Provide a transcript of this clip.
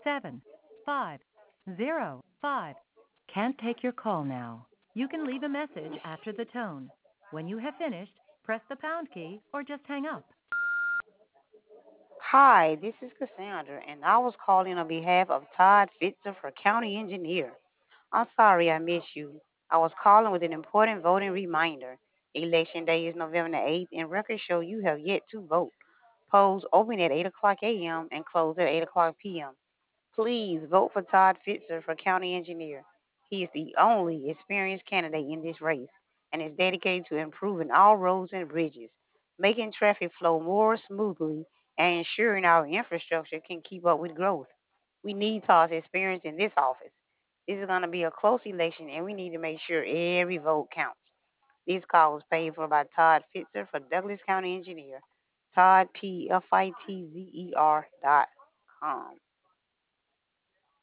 7505. Can't take your call now. You can leave a message after the tone. When you have finished, press the pound key or just hang up. Hi, this is Cassandra, and I was calling on behalf of Todd Fitzer for County Engineer. I'm sorry I missed you. I was calling with an important voting reminder. Election day is November the 8th, and records show you have yet to vote. Polls open at 8 o'clock a.m. and close at 8 o'clock p.m. Please vote for Todd Fitzer for County Engineer. He is the only experienced candidate in this race and is dedicated to improving all roads and bridges, making traffic flow more smoothly, and ensuring our infrastructure can keep up with growth. We need Todd's experience in this office. This is going to be a close election, and we need to make sure every vote counts. This call was paid for by Todd Fitzer for Douglas County Engineer. Todd, P-F-I-T-Z-E-R dot com.